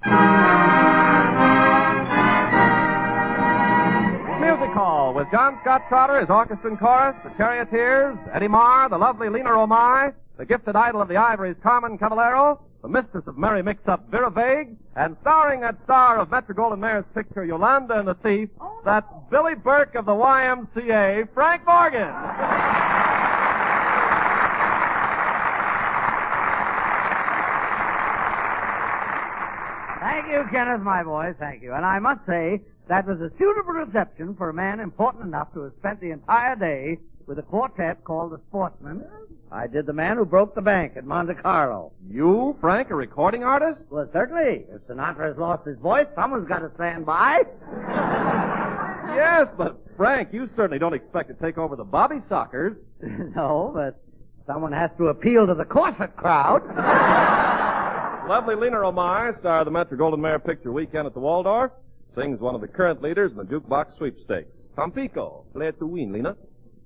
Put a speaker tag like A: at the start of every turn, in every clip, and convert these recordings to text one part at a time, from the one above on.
A: Music Hall with John Scott Trotter, his orchestra and chorus, the Charioteers, Eddie Marr, the lovely Lena Romay, the gifted idol of the Ivories, Carmen Caballero, the mistress of merry mix-up, Vera Vague, and starring that star of Metro-Goldwyn-Mayer's picture, Yolanda and the Thief, that's Billy Burke of the YMCA, Frank Morgan.
B: Thank you, Kenneth, my boy, thank you. And I must say, that was a suitable reception for a man important enough to have spent the entire day with a quartet called the Sportsmen. I did the man who broke the bank at Monte Carlo.
A: You, Frank, a recording artist?
B: Well, certainly. If Sinatra has lost his voice, someone's got to stand by.
A: Yes, but Frank, you certainly don't expect to take over the Bobby Sockers.
B: No, but someone has to appeal to the corset crowd.
A: Lovely Lena Romay, star of the Metro-Goldwyn-Mayer picture Weekend at the Waldorf, sings one of the current leaders in the jukebox sweepstakes. Tampico, play it to win, Lena.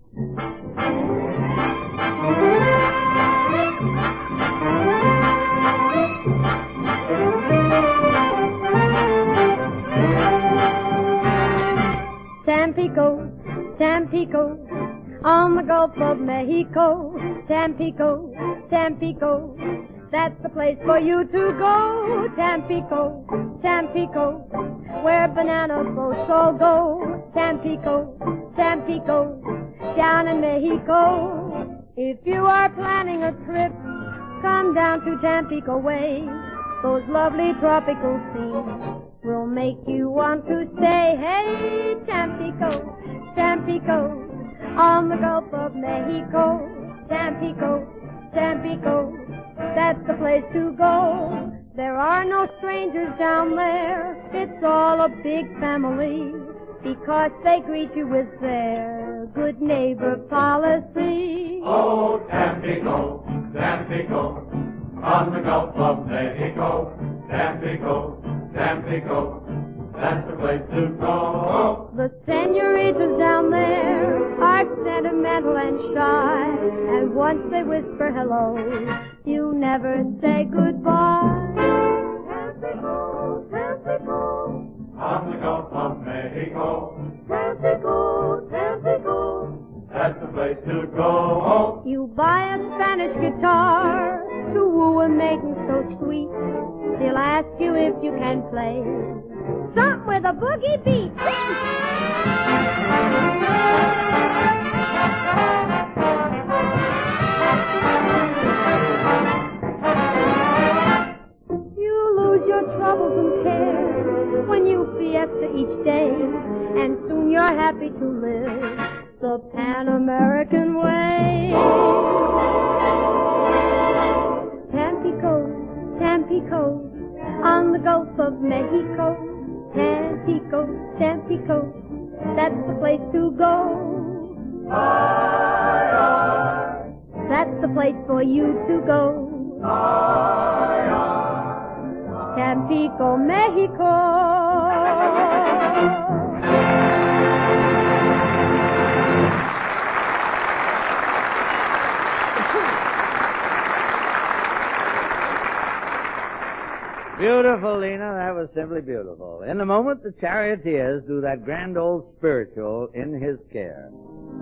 C: Tampico, Tampico, on the Gulf of Mexico. Tampico, Tampico, that's the place for you to go. Tampico, Tampico, where banana boats all go. Tampico, Tampico, down in Mexico. If you are planning a trip, come down to Tampico way. Those lovely tropical scenes will make you want to stay. Hey, Tampico, Tampico, on the Gulf of Mexico. Tampico, Tampico, that's the place to go. There are no strangers down there. It's all a big family, because they greet you with their good neighbor policy.
D: Oh, Tampico, Tampico, on the Gulf of Mexico. Tampico, Tampico, that's the place to go.
C: The senoritas down there are sentimental and shy, and once they whisper hello, you never say goodbye.
D: Tampico, Tampico, on the Gulf of Mexico. Tampico, Tampico, that's the place to go.
C: You buy a Spanish guitar to woo a maiden so sweet. She'll ask you if you can play something with a boogie beat. You lose your troubles and cares when you fiesta each day, and soon you're happy to live the Pan-American way. Tampico, Tampico, on the Gulf of Mexico. Tampico, Tampico, that's the place to go.
D: Aye, aye.
C: That's the place for you to go.
D: Aye, aye.
C: Tampico, Mexico.
B: Beautiful, Lena. That was simply beautiful. In a moment, the Charioteers do that grand old spiritual, In His Care.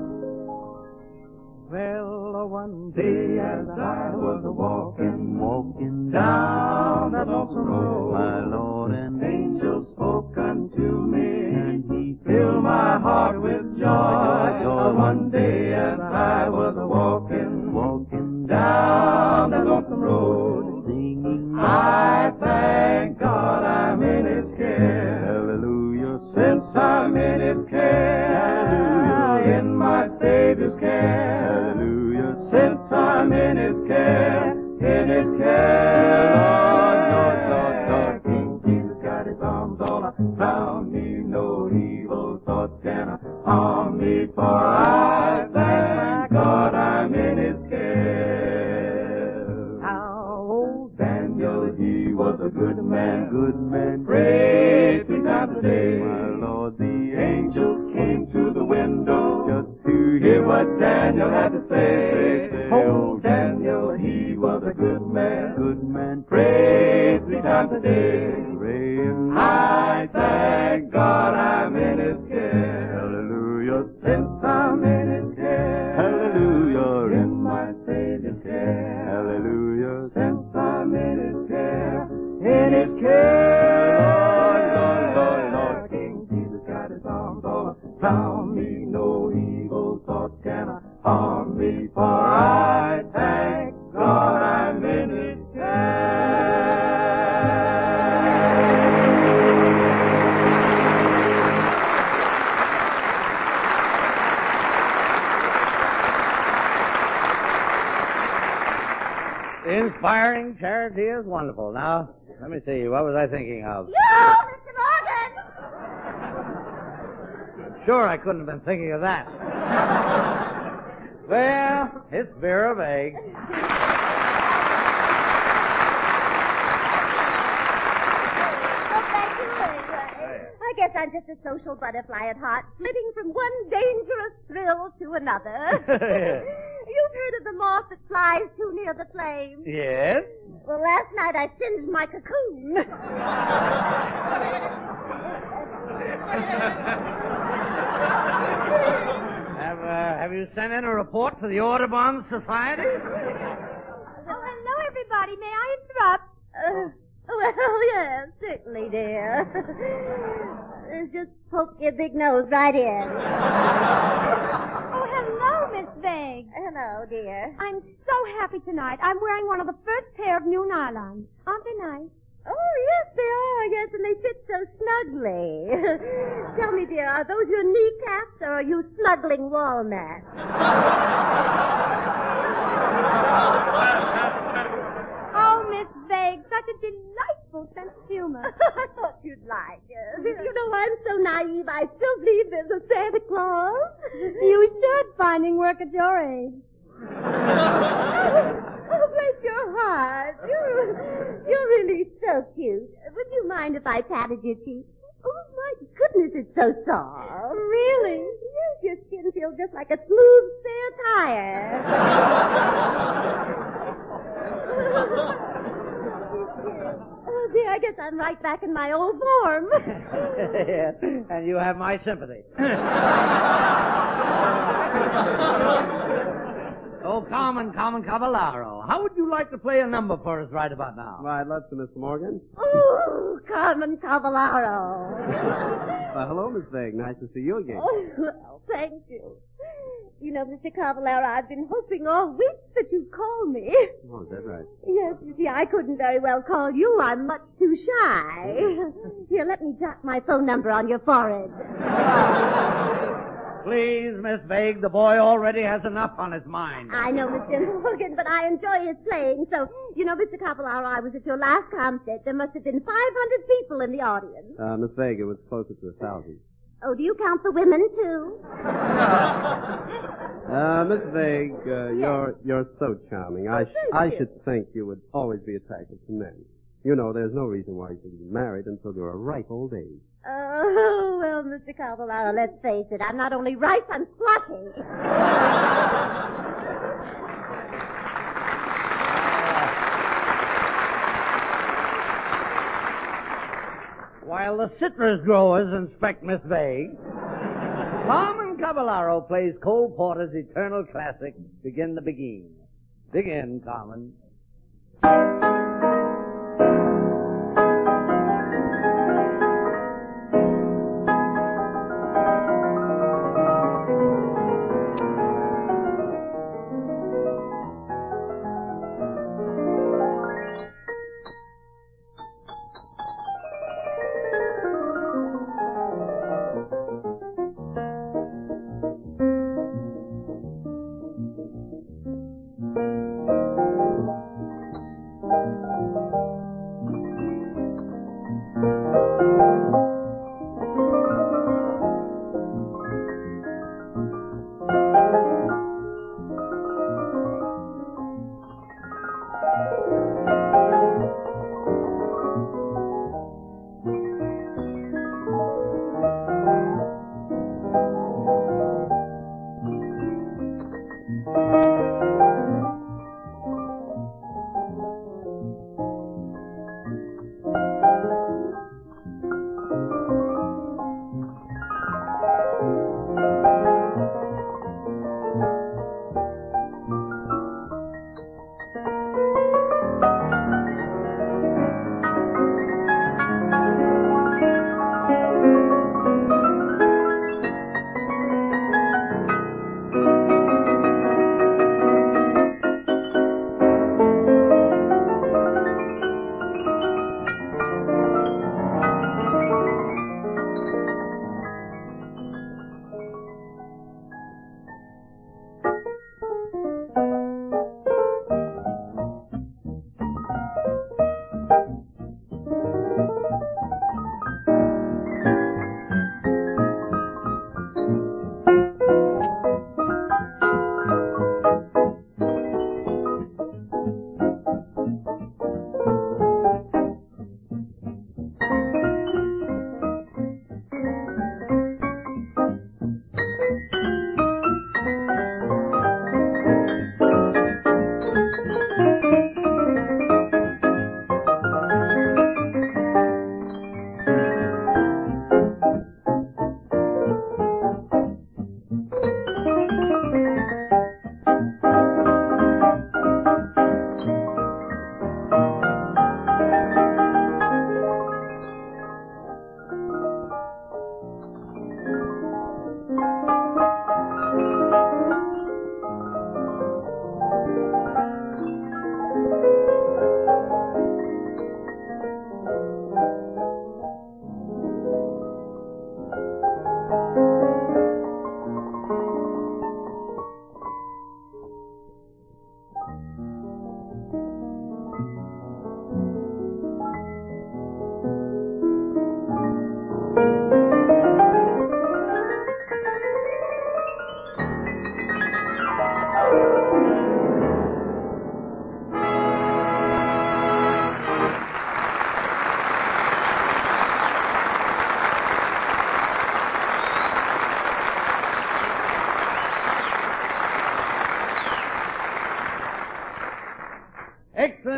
D: Well, one day as I was walking down the lonesome road,
B: My Lord and
D: angel spoke unto me, and he filled my heart with joy. One day as I was walking down the lonesome road,
B: singing,
D: I thank God I'm in His care.
B: Hallelujah.
D: Since I'm in His care, in my Savior's care.
B: Hallelujah.
D: Since I'm in His care, Lord, King Jesus got His arms all around me. No evil thoughts can harm me, for I thank God I'm in His care.
B: How old
D: Daniel, he was a good man.
B: Praise
D: 3 times a day.
B: my Lord,
D: The angels came to the window just to hear what Daniel had to say. Oh, Daniel, he was a good man.
B: man,
D: Prayed 3 times a day. in his care. Lord, Lord, Lord, King Jesus got his arms all around me. No evil thought can harm me, for I thank God I'm in his care.
B: The inspiring charity is wonderful. Now, let me see. What was I thinking of?
C: You, Mr. Morgan!
B: Sure, I couldn't have been thinking of that. Well, it's Vera Vague.
C: Well, thank you anyway. I guess I'm just a social butterfly at heart, flitting from one dangerous thrill to another. You've heard of the moth that flies too near the flame?
B: Yes?
C: Well, last night I singed my cocoon.
B: Have you sent in a report to the Audubon Society?
C: Oh, hello, everybody. May I interrupt? Well, yes, certainly, dear. Just poke your big nose right in. Oh, hello, Miss Vague. Hello, dear. I'm so happy tonight. I'm wearing one of the first pair of new nylons. Aren't they nice? Oh, yes, they are. Yes, and they fit so snugly. Tell me, dear, are those your kneecaps or are you snuggling walnuts? Oh, Miss Vague, such a delightful sense of humor. I thought you'd like it. You know, I'm so naive, I still believe there's a Santa Claus. You should, finding work at your age. Oh, bless your heart. You're really so cute. Would you mind if I patted your cheek? Oh, my goodness, it's so soft. Really? Yes, your skin feels just like a smooth, spare tire. Oh, dear, I guess I'm right back in my old form.
B: Yes, and you have my sympathy. Oh, Carmen Cavallaro, how would you like to play a number for us right about now?
E: Why, I'd love to, Mr. Morgan.
C: Oh, Carmen Cavallaro.
E: Hello, Miss Vague. Nice to see you again.
C: Oh, well, thank you. You know, Mr. Cavallaro, I've been hoping all week that you'd call me.
E: Oh, is that right?
C: Yes, you see, I couldn't very well call you. I'm much too shy. Here, let me jot my phone number on your forehead.
B: Please, Miss Vague, the boy already has enough on his mind.
C: I know, Mr. Morgan, but I enjoy his playing. So, you know, Mr. Cavallaro, I was at your last concert. There must have been 500 people in the audience.
E: Miss Vague, it was closer to 1,000.
C: Oh, do you count the women, too?
E: Miss Vague,
C: Yes.
E: you're so charming.
C: Oh, thank
E: I
C: you.
E: should think you would always be attracted to men. You know, there's no reason why you should be married until you're a ripe old age.
C: Oh, well, Mr. Cavallaro, let's face it. I'm not only ripe, I'm squashy.
B: While the citrus growers inspect Miss Vague, Carmen Cavallaro plays Cole Porter's eternal classic, Begin the Begin. Begin, Carmen.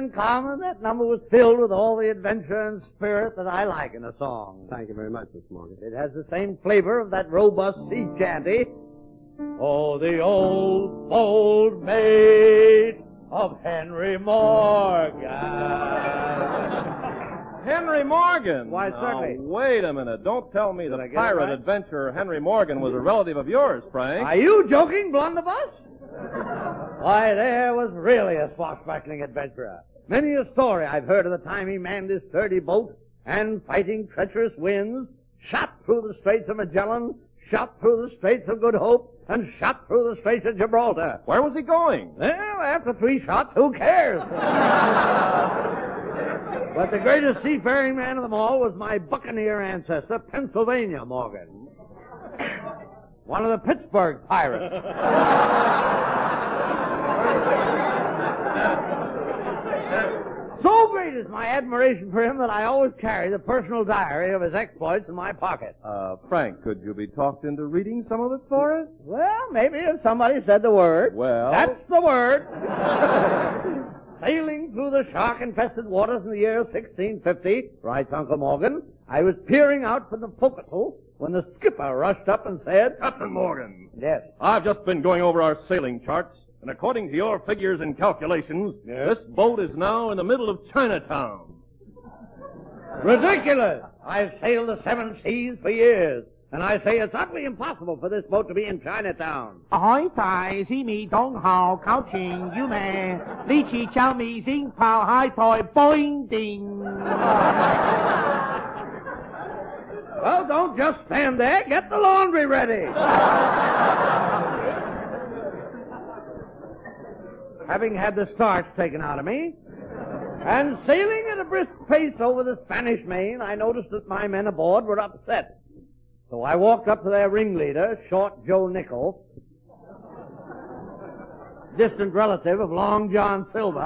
B: in common. That number was filled with all the adventure and spirit that I like in a song.
E: Thank you very much, Miss Morgan.
B: It has the same flavor of that robust sea chanty. Oh, the old maid of Henry Morgan.
A: Henry Morgan?
B: Why,
A: Now,
B: certainly.
A: wait a minute. Don't tell me
B: Did I
A: the
B: get it
A: pirate
B: right?
A: adventurer Henry Morgan was a relative of yours, Frank.
B: Are you joking, blunderbuss? Why, there was really a swashbuckling adventurer. Many a story I've heard of the time he manned his sturdy boat and, fighting treacherous winds, shot through the Straits of Magellan, shot through the Straits of Good Hope, and shot through the Straits of Gibraltar.
A: Where was he going?
B: Well, after 3 shots, who cares? But the greatest seafaring man of them all was my buccaneer ancestor, Pennsylvania Morgan. One of the Pittsburgh pirates. So great is my admiration for him that I always carry the personal diary of his exploits in my pocket.
A: Frank, could you be talked into reading some of it for us?
B: Well, maybe if somebody said the word.
A: Well?
B: That's the word. Sailing through the shark-infested waters in the year 1650, writes Uncle Morgan, I was peering out from the forecastle when the skipper rushed up and said,
A: Captain Morgan.
B: Yes.
A: I've just been going over our sailing charts, and according to your figures and calculations,
B: Yes?
A: this boat is now in the middle of Chinatown.
B: Ridiculous! I've sailed the 7 seas for years, and I say it's utterly impossible for this boat to be in Chinatown.
F: Ahoy, fi, see me, dong hao, cao ching, you man, li chi chow mi, zing pao, hi toy, boing ding.
B: Well, don't just stand there. Get the laundry ready. Having had the starch taken out of me, and sailing at a brisk pace over the Spanish Main, I noticed that my men aboard were upset. So I walked up to their ringleader, Short Joe Nickel, distant relative of Long John Silver,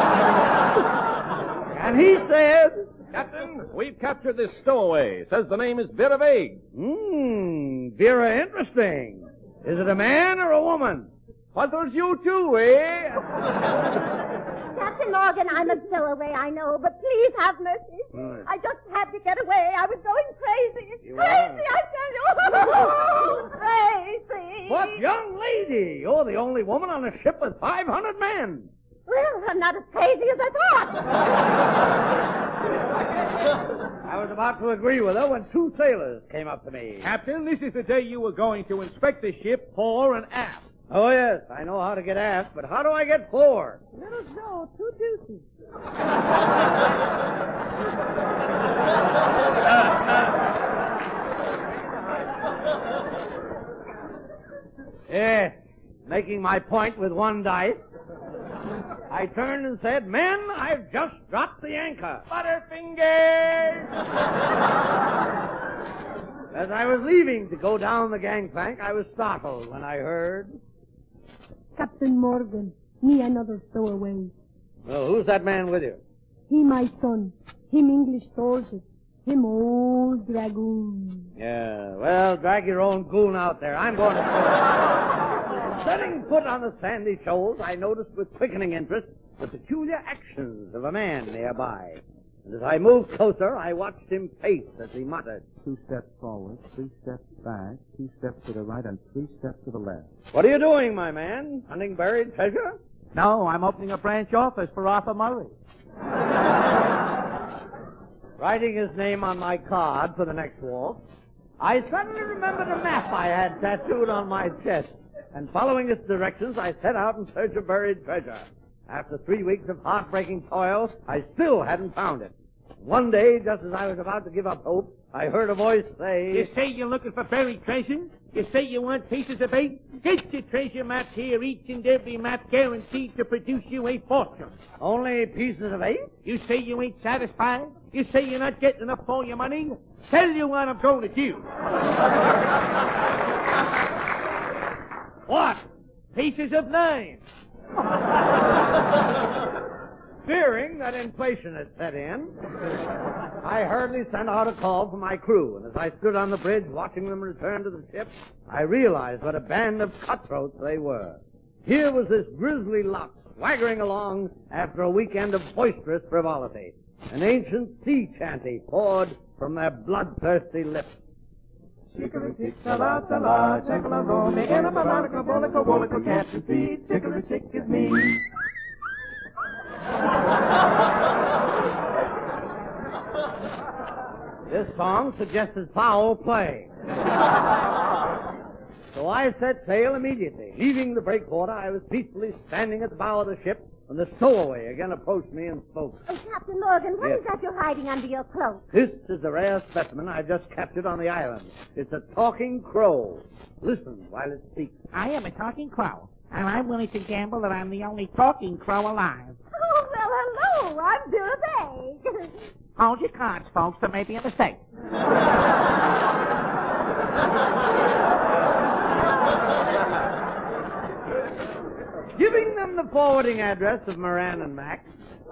B: and he said,
A: Captain, we've captured this stowaway. Says the name is Vera Vague.
B: Vera, interesting. Is it a man or a woman? Puzzles you too, eh?
G: Captain Morgan, I'm a stowaway, I know, but please have mercy. I just had to get away. I was going crazy.
B: You
G: Crazy, I tell you. Crazy.
B: But, young lady, you're the only woman on a ship with 500 men.
G: Well, I'm not as crazy as I thought.
B: I was about to agree with her when 2 sailors came up to me.
F: Captain, this is the day you were going to inspect the ship fore and aft.
B: Oh, yes, I know how to get aft, but how do I get forward?
G: Let us go. 2 deuces.
B: Yes, making my point with 1 dice, I turned and said, Men, I've just dropped the anchor. Butterfingers! As I was leaving to go down the gangplank, I was startled when I heard...
C: Captain Morgan, me another stowaway.
B: Well, who's that man with you?
C: He my son. Him English soldier. Him old dragoon.
B: Yeah, well, drag your own goon out there. I'm going to... Setting foot on the sandy shoals, I noticed with quickening interest the peculiar actions of a man nearby. And as I moved closer, I watched him pace as he muttered.
H: 2 steps forward, 3 steps back, 2 steps to the right, and 3 steps to the left.
B: What are you doing, my man? Hunting buried treasure?
F: No, I'm opening a branch office for Arthur Murray.
B: Writing his name on my card for the next walk, I suddenly remembered a map I had tattooed on my chest. And following its directions, I set out in search of buried treasure. After 3 weeks of heartbreaking toil, I still hadn't found it. One day, just as I was about to give up hope, I heard a voice say...
F: You say you're looking for buried treasure? You say you want pieces of bait? Get your treasure maps here, each and every map guaranteed to produce you a fortune.
B: Only pieces of 8?
F: You say you ain't satisfied? You say you're not getting enough for your money? Tell you what I'm going to do. What? Pieces of 9.
B: Fearing that inflation had set in, I hurriedly sent out a call for my crew, and as I stood on the bridge watching them return to the ship, I realized what a band of cutthroats they were. Here was this grisly lot swaggering along after a weekend of boisterous frivolity. An ancient sea chanty poured from their bloodthirsty lips.
D: Chickadee-chick-a-la-ta-la, chick-a-la-roll, me in a melodica, bolica, can't you see? Chickadee-chick is me.
B: This song suggested foul play. So I set sail immediately. Leaving the breakwater, I was peacefully standing at the bow of the ship when the stowaway again approached me and spoke.
G: Oh, Captain Morgan, what is that you're hiding under your cloak?
B: This is a rare specimen I just captured on the island. It's a talking crow. Listen while it speaks.
F: I am a talking crow, and I'm willing to gamble that I'm the only talking crow alive.
G: Oh, well, hello. I'm Bill Bay.
F: Hold your cards, folks. There may be a mistake.
B: Giving them the forwarding address of Moran and Max,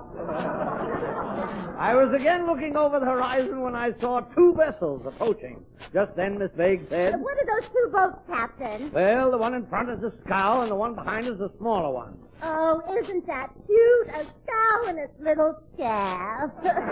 B: I was again looking over the horizon when I saw two vessels approaching. Just then Miss Vague said,
G: What are those two boats, Captain?
B: well, the one in front is a scow and the one behind is a smaller one.
G: Oh, isn't that cute? A scow and its little calf.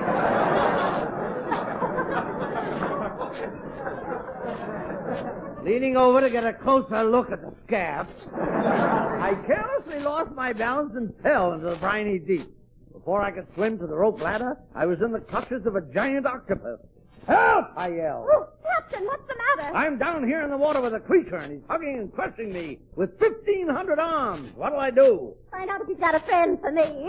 B: Leaning over to get a closer look at the scaff, I carelessly lost my balance and fell into the briny deep. Before I could swim to the rope ladder, I was in the clutches of a giant octopus. Help! I yelled.
G: Oh, Captain, what's the matter?
B: I'm down here in the water with a creature, and he's hugging and crushing me with 1,500 arms. What'll I do?
G: Find out if he's got a friend for me.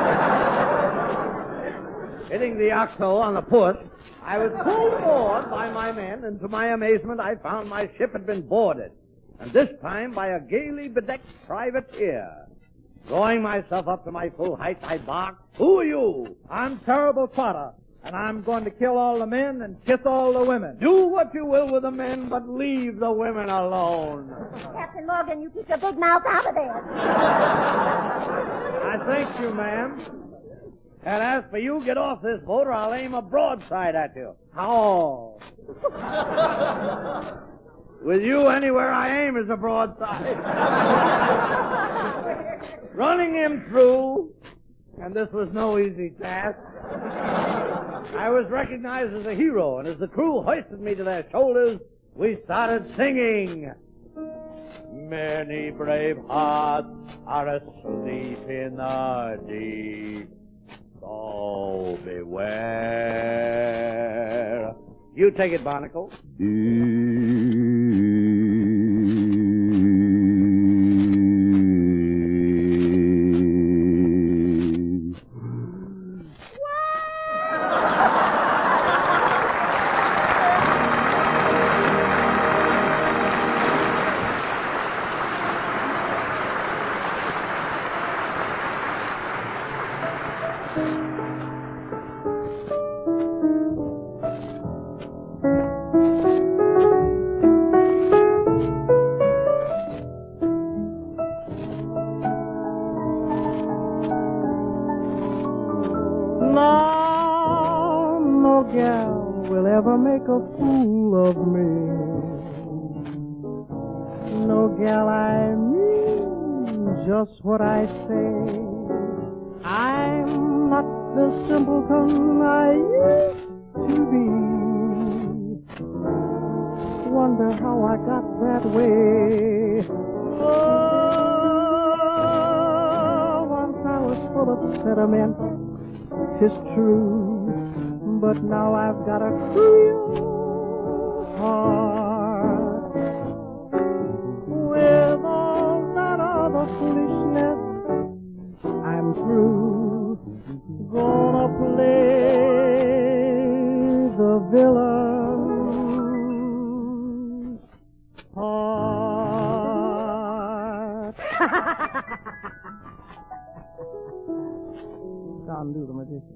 B: Hitting the octo on the push, I was pulled aboard by my men, and to my amazement, I found my ship had been boarded, and this time by a gaily bedecked privateer. Drawing myself up to my full height, I barked, Who are you?
I: I'm Terrible Trotter, and I'm going to kill all the men and kiss all the women.
B: Do what you will with the men, but leave the women alone.
G: Captain Morgan, you keep your big mouth out of there.
B: I thank you, ma'am. And as for you, get off this boat or I'll aim a broadside at you. How? With you, anywhere I aim is a broadside. Running him through, and this was no easy task, I was recognized as a hero, and as the crew hoisted me to their shoulders, we started singing. Many brave hearts are asleep in the deep, so beware. You take it, Barnacle.
I: Make a fool of me. No gal, I mean just what I say. I'm not the simpleton I used to be. Wonder how I got that way. Oh, once I was full of sentiment, 'tis true. But now I've got a real heart. With all that other foolishness, I'm through. Gonna play the villain's part. Can't do the magician.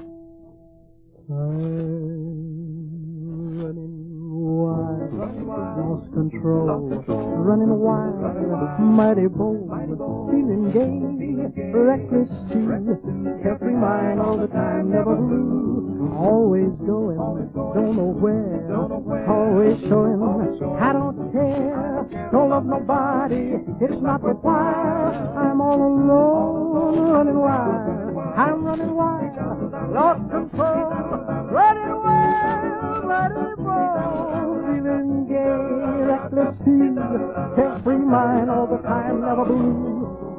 I: I'm running wild, lost control, running wild, mighty bold, feeling gay, reckless too, kept in mind all the time, never blue, Always going, don't know where. Always showing, I don't care. Don't love nobody, it's not worthwhile. I'm all alone, running wild. I'm running wild, lost control. Running wild, letting go. Feeling gay, reckless too. Can't free mind all the time, never blue.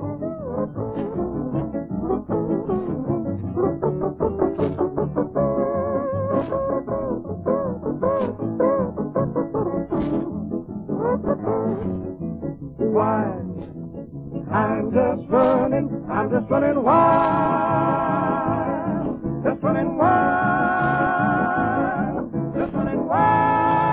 I: Why? I'm just running wild, just running wild, just running wild.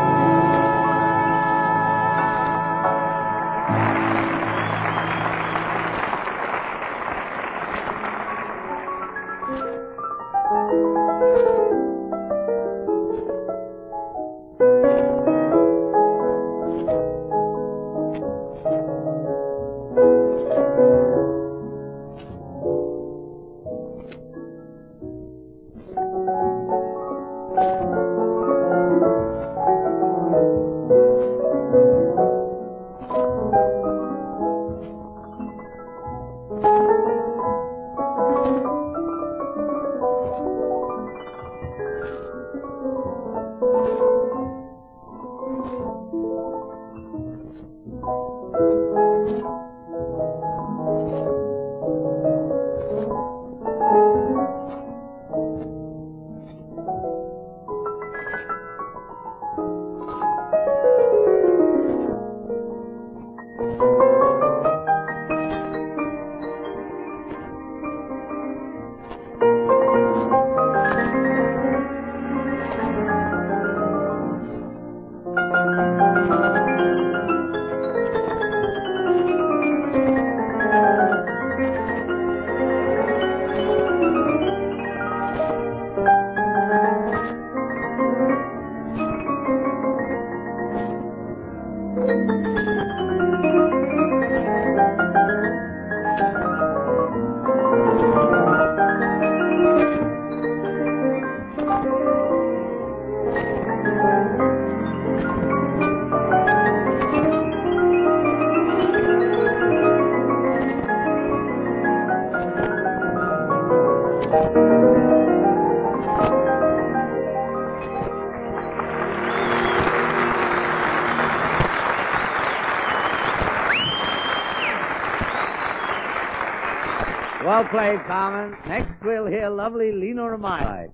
B: Well played, Carmen. Next, we'll hear lovely Lena Romay.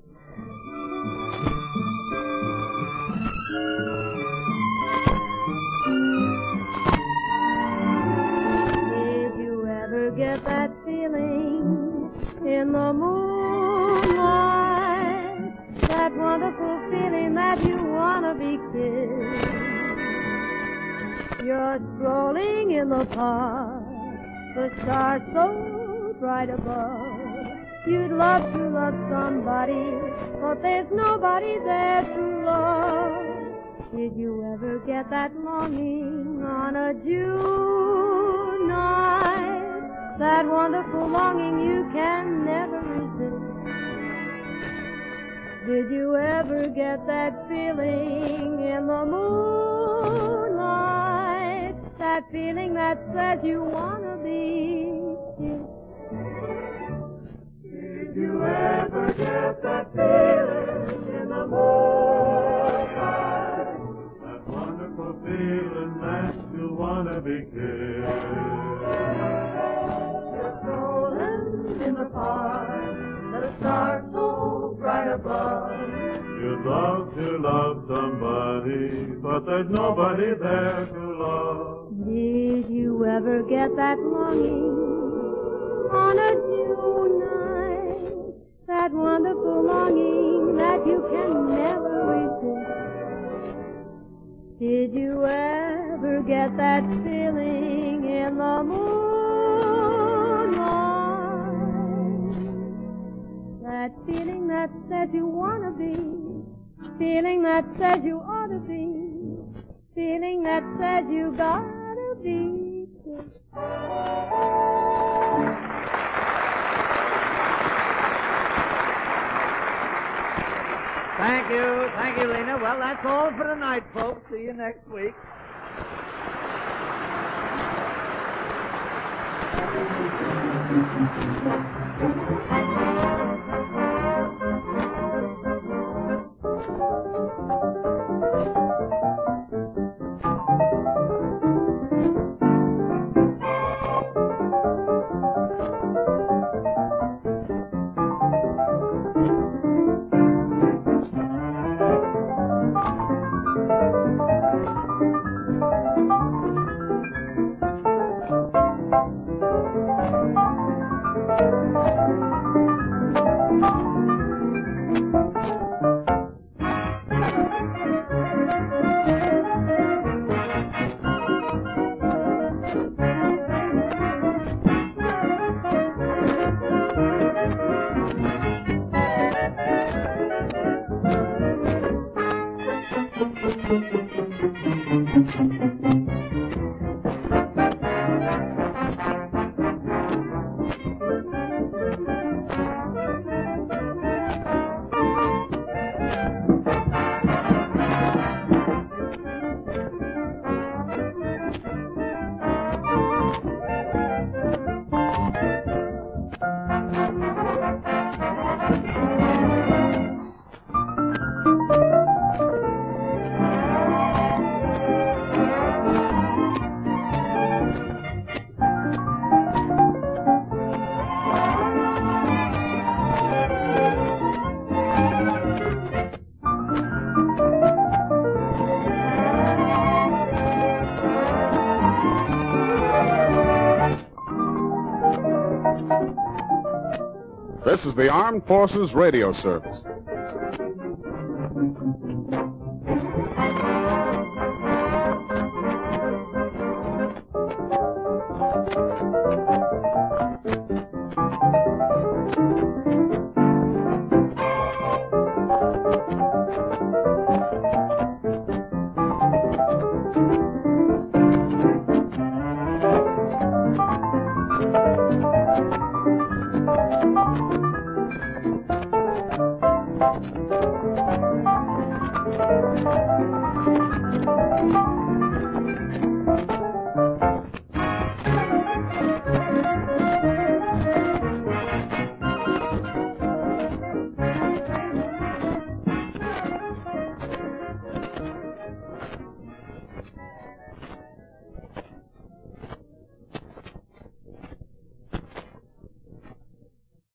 C: Did you ever get that feeling in the moonlight? That wonderful feeling that you want to be kissed. You're strolling in the park, the stars so bright above. You'd love to love somebody, but there's nobody there to love. Did you ever get that longing on a June night? That wonderful longing you can never resist. Did you ever get that feeling in the moonlight? That feeling that says you want to be kissed. Did you ever get that feeling in the moonlight?
D: That wonderful feeling that you want to be kissed.
C: You're strolling in the park, the stars so bright above.
D: You'd love to love somebody, but there's nobody there to love.
C: Did you ever get that longing on a June night? That wonderful longing that you can never resist. Did you ever get that feeling in the moonlight? That feeling that says you want to be, feeling that says you ought to be, feeling that says you gotta be kissed.
B: Thank you. Thank you, Lena. Well, that's all for tonight, folks. See you next week.
J: This is the Armed Forces Radio Service.